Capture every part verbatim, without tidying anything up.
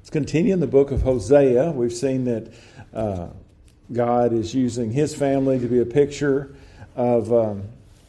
Let's continue in the book of Hosea. We've seen that uh, God is using his family to be a picture of um,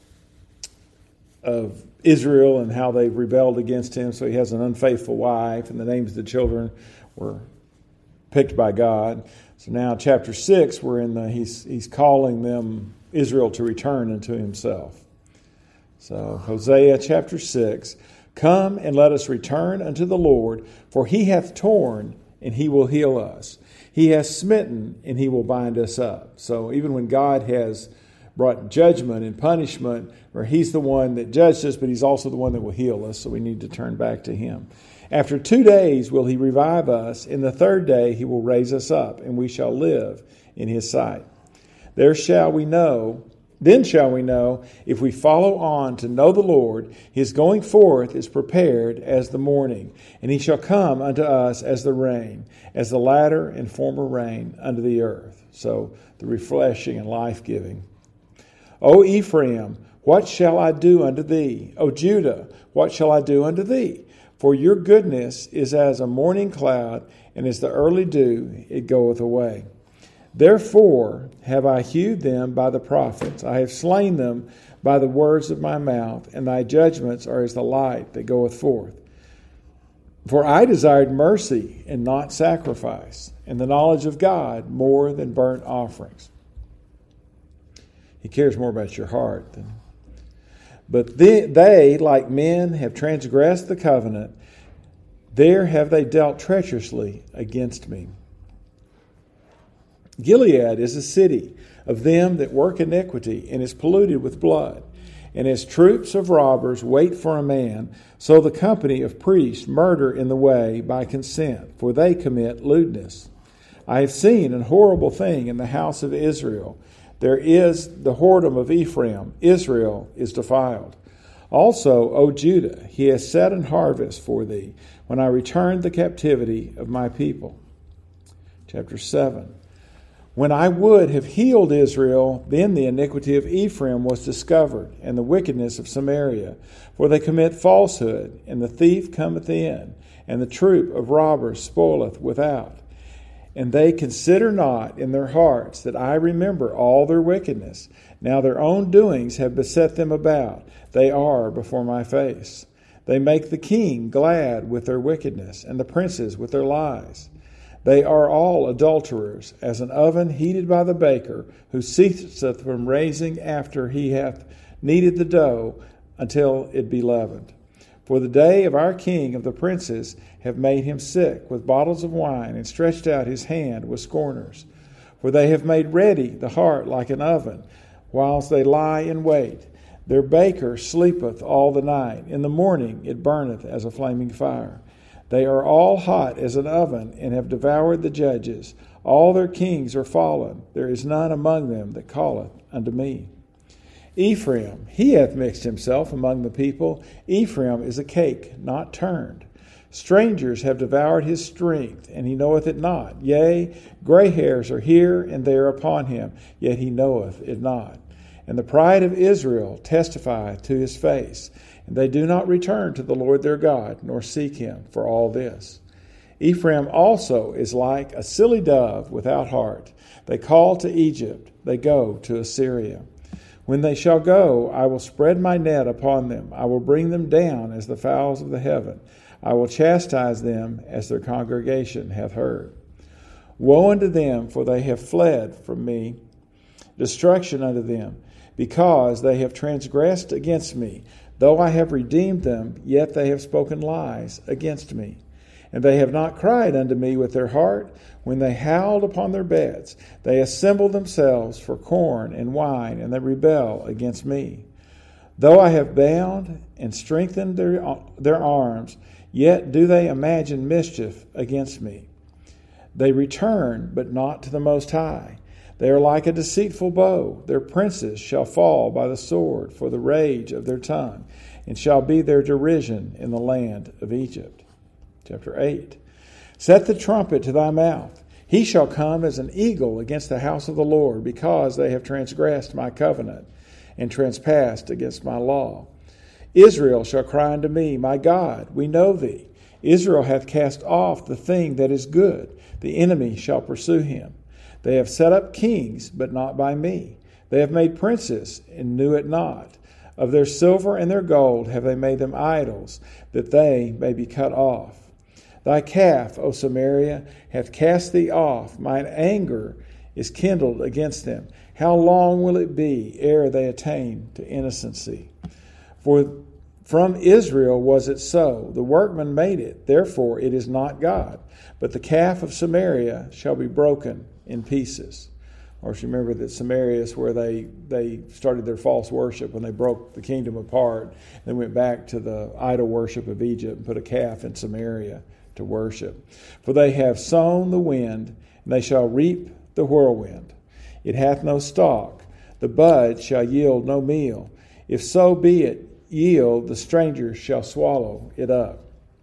of Israel and how they've rebelled against him. So he has an unfaithful wife, and the names of the children were picked by God. So now, chapter six, we're in the he's he's calling them Israel to return unto himself. So Hosea chapter six. Come and let us return unto the Lord, for he hath torn, and he will heal us. He hath smitten, and he will bind us up. So even when God has brought judgment and punishment, where he's the one that judged us, but he's also the one that will heal us, so we need to turn back to him. After two days will he revive us. In the third day he will raise us up, and we shall live in his sight. There shall we know... Then shall we know, if we follow on to know the Lord, his going forth is prepared as the morning, and he shall come unto us as the rain, as the latter and former rain unto the earth. So the refreshing and life-giving. O Ephraim, what shall I do unto thee? O Judah, what shall I do unto thee? For your goodness is as a morning cloud, and as the early dew, it goeth away. Therefore have I hewed them by the prophets. I have slain them by the words of my mouth, and thy judgments are as the light that goeth forth. For I desired mercy and not sacrifice, and the knowledge of God more than burnt offerings. He cares more about your heart than. But they, they, like men, have transgressed the covenant. There have they dealt treacherously against me. Gilead is a city of them that work iniquity, and is polluted with blood. And as troops of robbers wait for a man, so the company of priests murder in the way by consent, for they commit lewdness. I have seen an horrible thing in the house of Israel. There is the whoredom of Ephraim. Israel is defiled. Also, O Judah, he has set an harvest for thee, when I returned the captivity of my people. Chapter seven. When I would have healed Israel, then the iniquity of Ephraim was discovered, and the wickedness of Samaria. For they commit falsehood, and the thief cometh in, and the troop of robbers spoileth without. And they consider not in their hearts that I remember all their wickedness. Now their own doings have beset them about. They are before my face. They make the king glad with their wickedness, and the princes with their lies. They are all adulterers, as an oven heated by the baker, who ceaseth from raising after he hath kneaded the dough until it be leavened. For the day of our king of the princes have made him sick with bottles of wine, and stretched out his hand with scorners. For they have made ready the heart like an oven, whilst they lie in wait. Their baker sleepeth all the night. In the morning it burneth as a flaming fire. They are all hot as an oven, and have devoured the judges. All their kings are fallen. There is none among them that calleth unto me. Ephraim, he hath mixed himself among the people. Ephraim is a cake not turned. Strangers have devoured his strength, and he knoweth it not. Yea, gray hairs are here and there upon him, yet he knoweth it not. And the pride of Israel testifieth to his face. And they do not return to the Lord their God, nor seek him for all this. Ephraim also is like a silly dove without heart. They call to Egypt, they go to Assyria. When they shall go, I will spread my net upon them. I will bring them down as the fowls of the heaven. I will chastise them as their congregation hath heard. Woe unto them, for they have fled from me. Destruction unto them, because they have transgressed against me. Though I have redeemed them, yet they have spoken lies against me. And they have not cried unto me with their heart. When they howled upon their beds, they assemble themselves for corn and wine, and they rebel against me. Though I have bound and strengthened their, their arms, yet do they imagine mischief against me. They return, but not to the Most High. They are like a deceitful bow. Their princes shall fall by the sword for the rage of their tongue, and shall be their derision in the land of Egypt. Chapter eight. Set the trumpet to thy mouth. He shall come as an eagle against the house of the Lord, because they have transgressed my covenant, and trespassed against my law. Israel shall cry unto me, My God, we know thee. Israel hath cast off the thing that is good. The enemy shall pursue him. They have set up kings, but not by me. They have made princes, and knew it not. Of their silver and their gold have they made them idols, that they may be cut off. Thy calf, O Samaria, hath cast thee off. Mine anger is kindled against them. How long will it be ere they attain to innocency? For from Israel was it so. The workman made it. Therefore it is not God. But the calf of Samaria shall be broken in pieces. Or if you remember that Samaria is where they, they started their false worship when they broke the kingdom apart. They went back to the idol worship of Egypt and put a calf in Samaria to worship. For they have sown the wind, and they shall reap the whirlwind. It hath no stalk. The bud shall yield no meal. If so be it yield, the stranger shall swallow it up.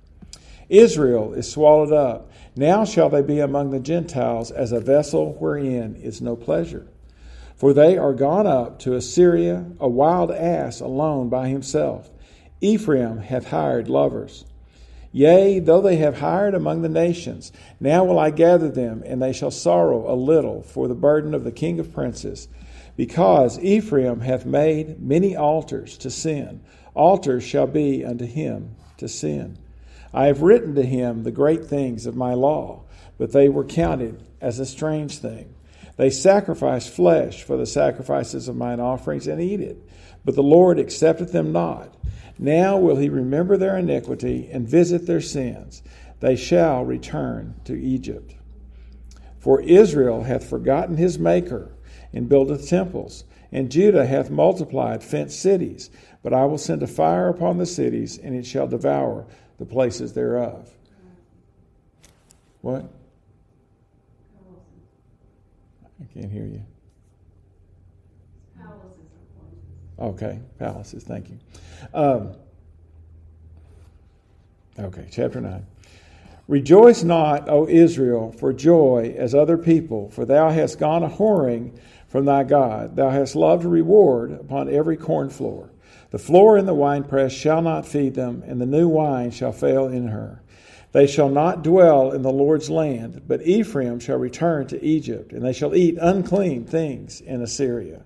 Israel is swallowed up. Now shall they be among the Gentiles as a vessel wherein is no pleasure. For they are gone up to Assyria, a wild ass alone by himself. Ephraim hath hired lovers. Yea, though they have hired among the nations, now will I gather them, and they shall sorrow a little for the burden of the king of princes. Because Ephraim hath made many altars to sin, altars shall be unto him to sin. I have written to him the great things of my law, but they were counted as a strange thing. They sacrifice flesh for the sacrifices of mine offerings, and eat it, but the Lord accepteth them not. Now will he remember their iniquity and visit their sins. They shall return to Egypt. For Israel hath forgotten his Maker, and buildeth temples, and Judah hath multiplied fenced cities. But I will send a fire upon the cities, and it shall devour the places thereof. What? I can't hear you. Okay, palaces, thank you. Um, okay, chapter nine. Rejoice not, O Israel, for joy as other people, for thou hast gone a whoring from thy God. Thou hast loved a reward upon every corn floor. The floor in the winepress shall not feed them, and the new wine shall fail in her. They shall not dwell in the Lord's land, but Ephraim shall return to Egypt, and they shall eat unclean things in Assyria.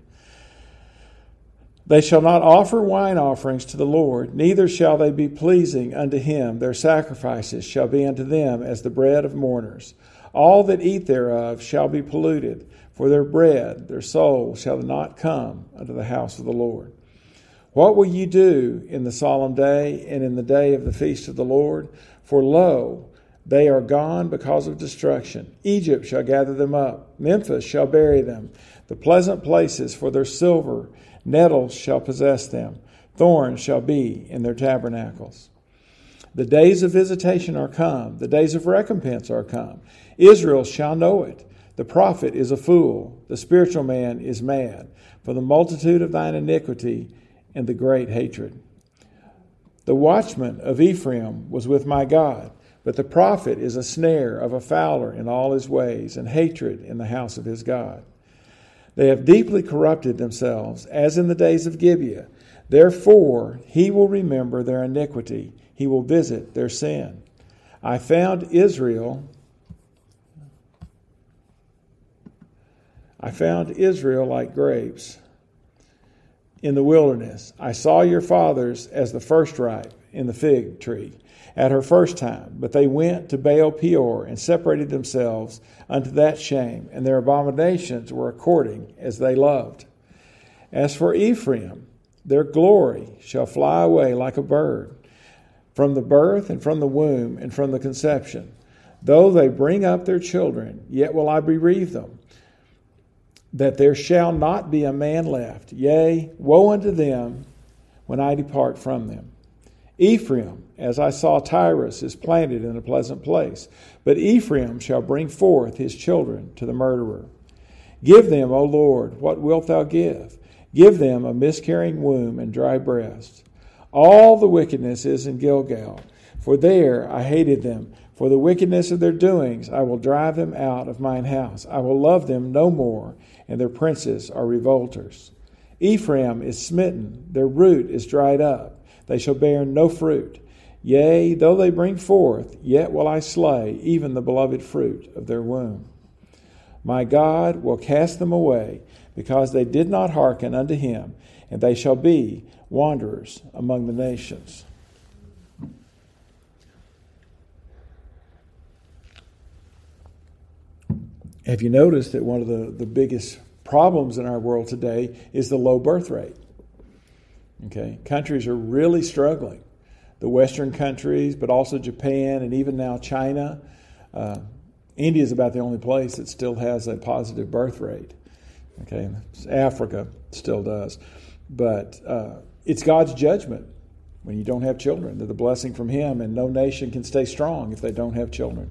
They shall not offer wine offerings to the Lord, neither shall they be pleasing unto him. Their sacrifices shall be unto them as the bread of mourners. All that eat thereof shall be polluted. For their bread, their soul shall not come unto the house of the Lord. What will ye do in the solemn day and in the day of the feast of the Lord? For lo, they are gone because of destruction. Egypt shall gather them up. Memphis shall bury them. The pleasant places for their silver, nettles shall possess them. Thorns shall be in their tabernacles. The days of visitation are come. The days of recompense are come. Israel shall know it. The prophet is a fool. The spiritual man is mad. For the multitude of thine iniquity and the great hatred. The watchman of Ephraim was with my God. But the prophet is a snare of a fowler in all his ways, and hatred in the house of his God. They have deeply corrupted themselves, as in the days of Gibeah. Therefore he will remember their iniquity. He will visit their sin. I found Israel. I found Israel like grapes in the wilderness. I saw your fathers as the first ripe in the fig tree at her first time. But they went to Baal Peor and separated themselves unto that shame, and their abominations were according as they loved. As for Ephraim, their glory shall fly away like a bird, from the birth and from the womb and from the conception. Though they bring up their children, yet will I bereave them, that there shall not be a man left. Yea, woe unto them when I depart from them. Ephraim, as I saw Tyrus, is planted in a pleasant place, but Ephraim shall bring forth his children to the murderer. Give them, O Lord, what wilt thou give? Give them a miscarrying womb and dry breasts. All the wickedness is in Gilgal, for there I hated them. For the wickedness of their doings I will drive them out of mine house. I will love them no more, and their princes are revolters. Ephraim is smitten, their root is dried up. They shall bear no fruit. Yea, though they bring forth, yet will I slay even the beloved fruit of their womb. My God will cast them away, because they did not hearken unto him, and they shall be wanderers among the nations. Have you noticed that one of the, the biggest problems in our world today is the low birth rate? Okay, countries are really struggling. The Western countries, but also Japan and even now China. Uh, India is about the only place that still has a positive birth rate. Okay, Africa still does. But uh, it's God's judgment when you don't have children. They're the blessing from him, and no nation can stay strong if they don't have children.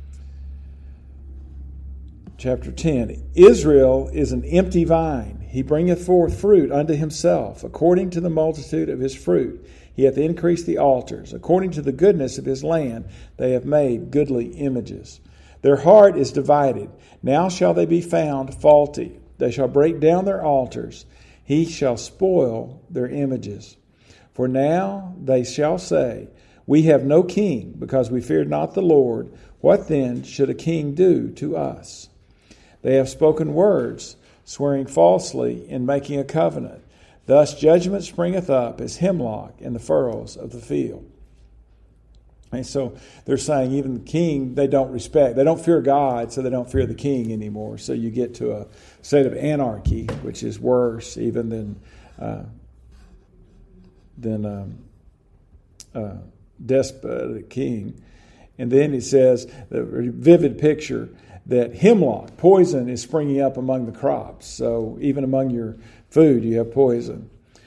Chapter ten, Israel is an empty vine. He bringeth forth fruit unto himself, according to the multitude of his fruit. He hath increased the altars. According to the goodness of his land, they have made goodly images. Their heart is divided. Now shall they be found faulty. They shall break down their altars. He shall spoil their images. For now they shall say, We have no king, because we feared not the Lord. What then should a king do to us? They have spoken words, swearing falsely in making a covenant. Thus judgment springeth up as hemlock in the furrows of the field. And so they're saying even the king, they don't respect. They don't fear God, so they don't fear the king anymore. So you get to a state of anarchy, which is worse even than uh, than um, uh, despotic king. And then he says, the vivid picture, that hemlock, poison, is springing up among the crops. So even among your food, you have poison.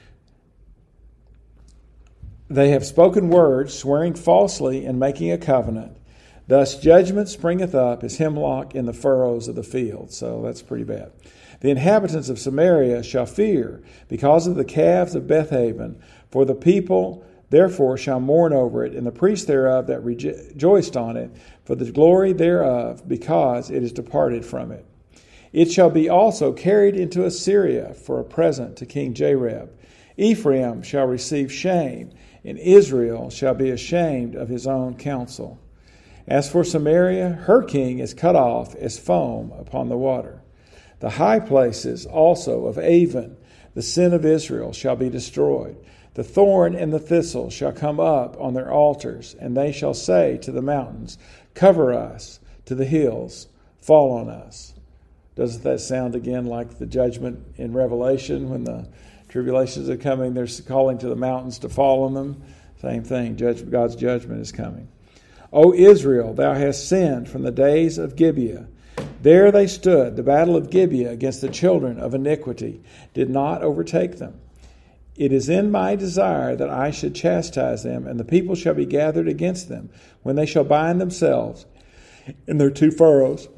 They have spoken words, swearing falsely and making a covenant. Thus judgment springeth up as hemlock in the furrows of the field. So that's pretty bad. The inhabitants of Samaria shall fear because of the calves of Bethaven, for the people therefore shall mourn over it, and the priests thereof that rejoiced on it, for the glory thereof, because it is departed from it. It shall be also carried into Assyria for a present to King Jareb. Ephraim shall receive shame, and Israel shall be ashamed of his own counsel. As for Samaria, her king is cut off as foam upon the water. The high places also of Avon, the sin of Israel, shall be destroyed. The thorn and the thistle shall come up on their altars, and they shall say to the mountains, Cover us, to the hills, fall on us. Doesn't that sound again like the judgment in Revelation when the tribulations are coming? They're calling to the mountains to fall on them. Same thing, judge, God's judgment is coming. O Israel, thou hast sinned from the days of Gibeah. There they stood, the battle of Gibeah against the children of iniquity, did not overtake them. It is in my desire that I should chastise them, and the people shall be gathered against them, when they shall bind themselves in their two furrows.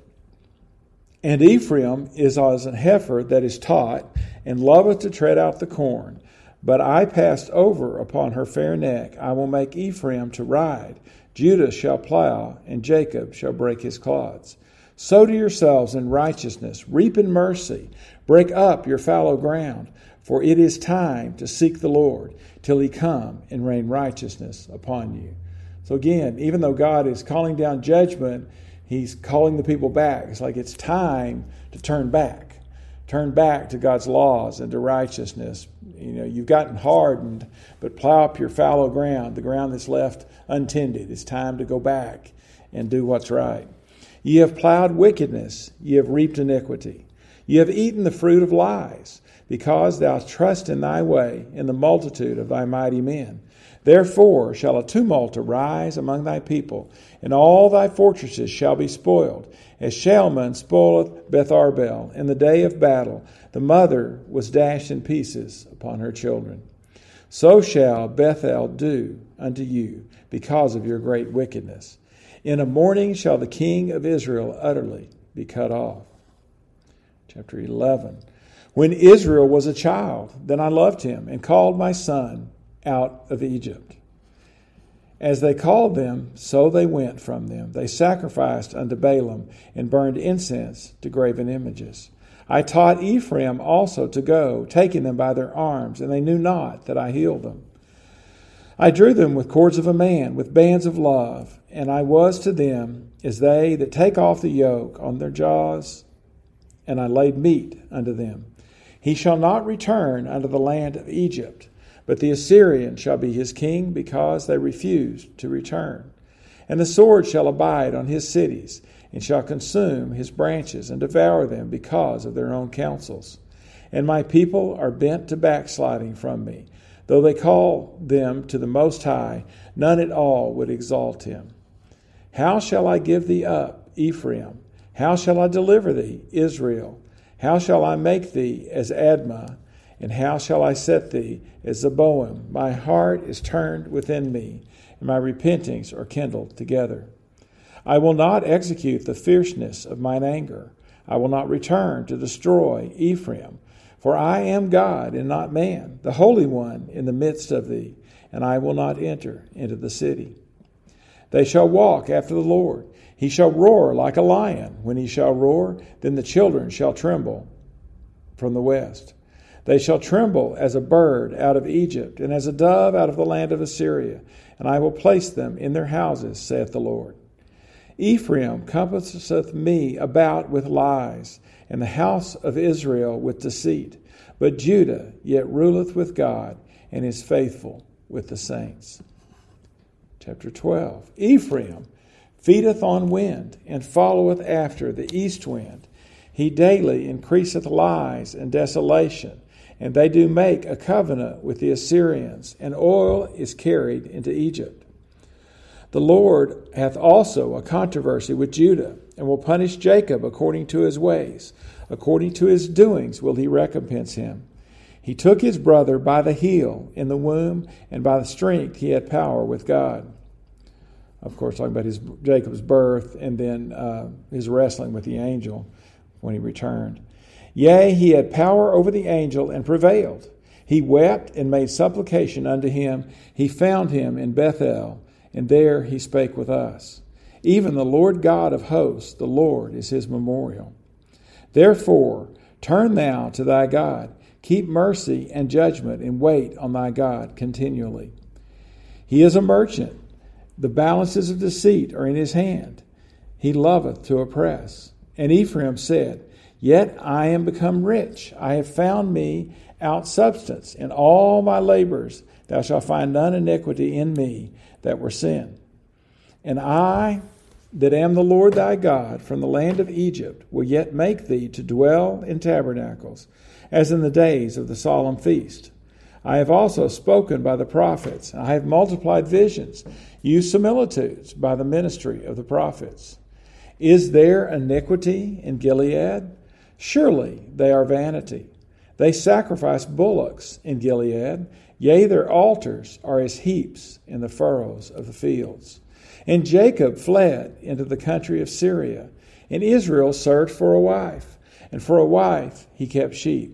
And Ephraim is as an heifer that is taught, and loveth to tread out the corn. But I passed over upon her fair neck. I will make Ephraim to ride. Judah shall plow, and Jacob shall break his clods. Sow to yourselves in righteousness, reap in mercy, break up your fallow ground. For it is time to seek the Lord till he come and rain righteousness upon you. So again, even though God is calling down judgment, he's calling the people back. It's like it's time to turn back. Turn back to God's laws and to righteousness. You know, you've gotten hardened, but plow up your fallow ground, the ground that's left untended. It's time to go back and do what's right. Ye have plowed wickedness, ye have reaped iniquity. Ye have eaten the fruit of lies, because thou trust in thy way, in the multitude of thy mighty men. Therefore shall a tumult arise among thy people, and all thy fortresses shall be spoiled, as Shalman spoileth Betharbel in the day of battle. The mother was dashed in pieces upon her children. So shall Bethel do unto you, because of your great wickedness. In a morning shall the king of Israel utterly be cut off. Chapter eleven. When Israel was a child, then I loved him and called my son out of Egypt. As they called them, so they went from them. They sacrificed unto Balaam and burned incense to graven images. I taught Ephraim also to go, taking them by their arms, and they knew not that I healed them. I drew them with cords of a man, with bands of love, and I was to them as they that take off the yoke on their jaws, and I laid meat unto them. He shall not return unto the land of Egypt, but the Assyrian shall be his king, because they refused to return. And the sword shall abide on his cities, and shall consume his branches, and devour them because of their own counsels. And my people are bent to backsliding from me. Though they call them to the Most High, none at all would exalt him. How shall I give thee up, Ephraim? How shall I deliver thee, Israel? How shall I make thee as Admah? And how shall I set thee as Zeboim? My heart is turned within me, and my repentings are kindled together. I will not execute the fierceness of mine anger. I will not return to destroy Ephraim. For I am God and not man, the Holy One in the midst of thee, and I will not enter into the city. They shall walk after the Lord. He shall roar like a lion. When he shall roar, then the children shall tremble from the west. They shall tremble as a bird out of Egypt, and as a dove out of the land of Assyria, and I will place them in their houses, saith the Lord. Ephraim compasseth me about with lies, and the house of Israel with deceit. But Judah yet ruleth with God, and is faithful with the saints. Chapter twelve. Ephraim feedeth on wind, and followeth after the east wind. He daily increaseth lies and desolation, and they do make a covenant with the Assyrians, and oil is carried into Egypt. The Lord hath also a controversy with Judah, and will punish Jacob according to his ways. According to his doings will he recompense him. He took his brother by the heel in the womb, and by the strength he had power with God. Of course, talking about his Jacob's birth, and then uh, his wrestling with the angel when he returned. Yea, he had power over the angel and prevailed. He wept and made supplication unto him. He found him in Bethel, and there he spake with us. Even the Lord God of hosts, the Lord is his memorial. Therefore, turn thou to thy God. Keep mercy and judgment, and wait on thy God continually. He is a merchant. The balances of deceit are in his hand. He loveth to oppress. And Ephraim said, Yet I am become rich. I have found me out substance. In all my labors thou shalt find none iniquity in me that were sin. And I, that am the Lord thy God, from the land of Egypt, will yet make thee to dwell in tabernacles, as in the days of the solemn feast. I have also spoken by the prophets. I have multiplied visions, used similitudes by the ministry of the prophets. Is there iniquity in Gilead? Surely they are vanity. They sacrifice bullocks in Gilead. Yea, their altars are as heaps in the furrows of the fields. And Jacob fled into the country of Syria, and Israel searched for a wife, and for a wife he kept sheep.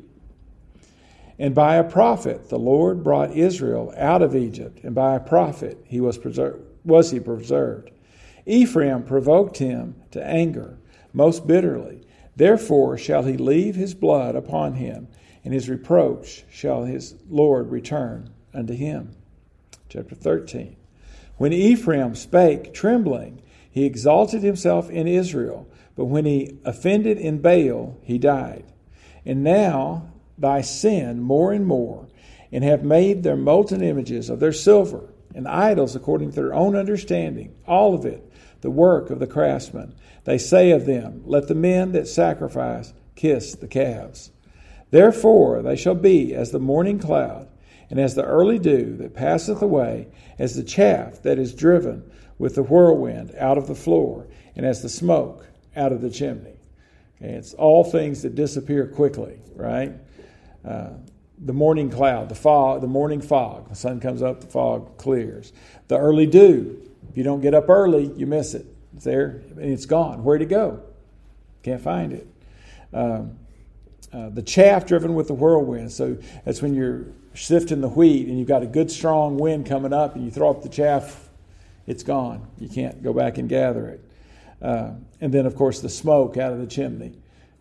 And by a prophet the Lord brought Israel out of Egypt, and by a prophet he was preserved, was he preserved. Ephraim provoked him to anger most bitterly. Therefore shall he leave his blood upon him, and his reproach shall his Lord return unto him. Chapter thirteen. When Ephraim spake trembling, he exalted himself in Israel, but when he offended in Baal, he died. And now thy sin more and more, and have made their molten images of their silver, and idols according to their own understanding, all of it, the work of the craftsman. They say of them, Let the men that sacrifice kiss the calves. Therefore they shall be as the morning cloud, and as the early dew that passeth away, as the chaff that is driven with the whirlwind out of the floor, and as the smoke out of the chimney. Okay, it's all things that disappear quickly, right? Uh, the morning cloud, the fog, the morning fog. The sun comes up, the fog clears. The early dew. If you don't get up early, you miss it. It's there, and it's gone. Where'd it go? Can't find it. Um, uh, the chaff driven with the whirlwind. So that's when you're sifting the wheat, and you've got a good strong wind coming up, and you throw up the chaff, it's gone. You can't go back and gather it. Uh, and then, of course, the smoke out of the chimney.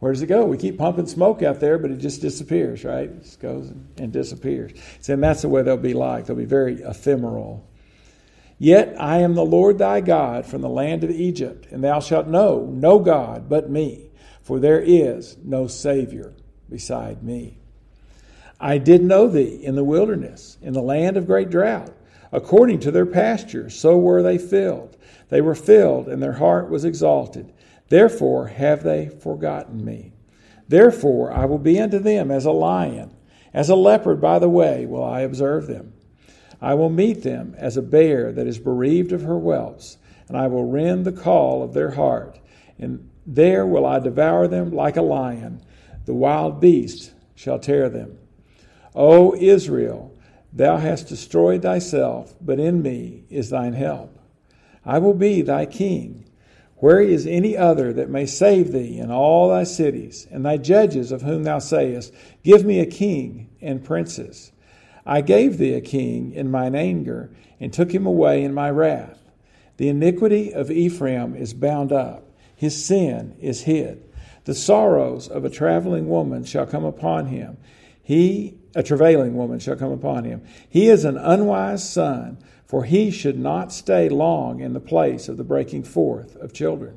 Where does it go? We keep pumping smoke out there, but it just disappears, right? It just goes and disappears. So, and that's the way they'll be like. They'll be very ephemeral. Yet I am the Lord thy God from the land of Egypt, and thou shalt know no God but me, for there is no Savior beside me. I did know thee in the wilderness, in the land of great drought. According to their pastures, so were they filled. They were filled, and their heart was exalted. Therefore have they forgotten me. Therefore I will be unto them as a lion, as a leopard by the way will I observe them. I will meet them as a bear that is bereaved of her whelps, and I will rend the call of their heart, and there will I devour them like a lion. The wild beast shall tear them. O Israel, thou hast destroyed thyself, but in me is thine help. I will be thy king. Where is any other that may save thee in all thy cities, and thy judges of whom thou sayest, give me a king and princes? I gave thee a king in mine anger, and took him away in my wrath. The iniquity of Ephraim is bound up, his sin is hid. The sorrows of a traveling woman shall come upon him. He, a travailing woman shall come upon him. He is an unwise son, for he should not stay long in the place of the breaking forth of children.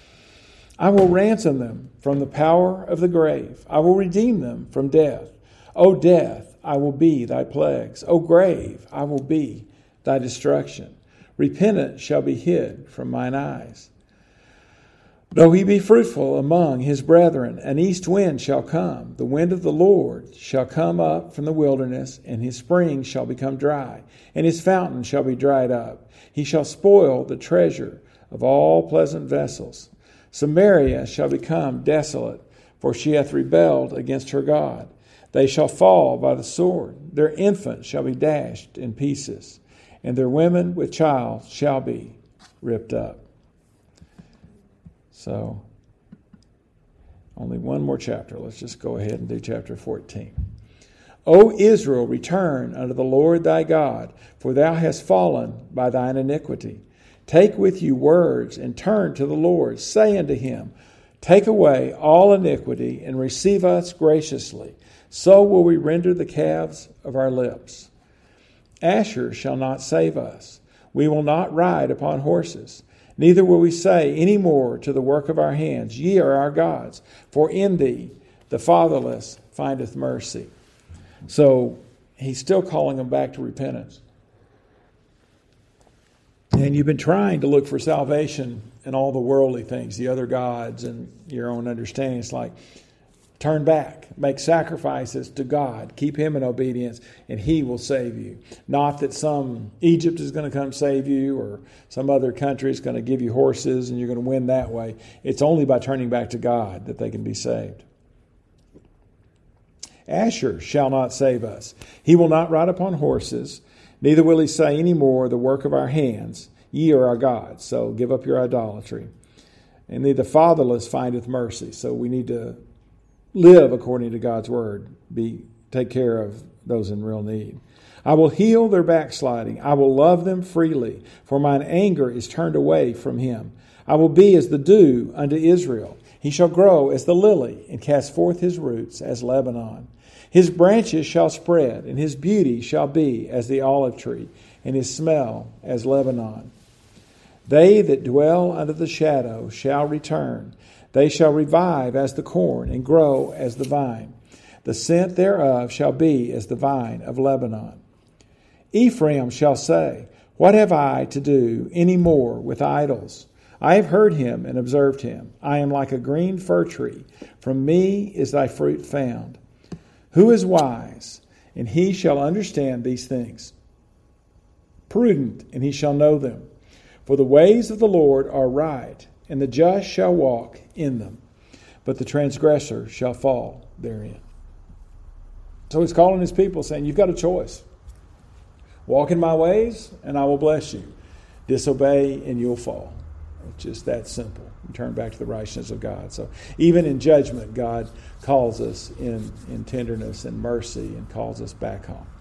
I will ransom them from the power of the grave. I will redeem them from death. O death, I will be thy plagues. O grave, I will be thy destruction. Repentance shall be hid from mine eyes. Though he be fruitful among his brethren, an east wind shall come. The wind of the Lord shall come up from the wilderness, and his spring shall become dry, and his fountain shall be dried up. He shall spoil the treasure of all pleasant vessels. Samaria shall become desolate, for she hath rebelled against her God. They shall fall by the sword. Their infants shall be dashed in pieces, and their women with child shall be ripped up. So, only one more chapter. Let's just go ahead and do chapter fourteen. O Israel, return unto the Lord thy God, for thou hast fallen by thine iniquity. Take with you words and turn to the Lord. Say unto him, take away all iniquity and receive us graciously. So will we render the calves of our lips. Asher shall not save us. We will not ride upon horses. Neither will we say any more to the work of our hands, ye are our gods, for in thee the fatherless findeth mercy. So he's still calling them back to repentance. And you've been trying to look for salvation in all the worldly things, the other gods and your own understanding. It's like, turn back, make sacrifices to God, keep him in obedience, and he will save you. Not that some Egypt is going to come save you or some other country is going to give you horses and you're going to win that way. It's only by turning back to God that they can be saved. Asher shall not save us. He will not ride upon horses, neither will he say any more the work of our hands, ye are our gods. So give up your idolatry. And the fatherless findeth mercy. So we need to live according to God's word. Be take care of those in real need. I will heal their backsliding. I will love them freely, for mine anger is turned away from him. I will be as the dew unto Israel. He shall grow as the lily and cast forth his roots as Lebanon. His branches shall spread, and his beauty shall be as the olive tree, and his smell as Lebanon. They that dwell under the shadow shall return. They shall revive as the corn and grow as the vine. The scent thereof shall be as the vine of Lebanon. Ephraim shall say, what have I to do any more with idols? I have heard him and observed him. I am like a green fir tree. From me is thy fruit found. Who is wise? And he shall understand these things. Prudent, and he shall know them. For the ways of the Lord are right, and the just shall walk in them, but the transgressor shall fall therein. So he's calling his people, saying, you've got a choice. Walk in my ways, and I will bless you. Disobey, and you'll fall. It's just that simple. You turn back to the righteousness of God. So even in judgment, God calls us in, in tenderness and mercy and calls us back home.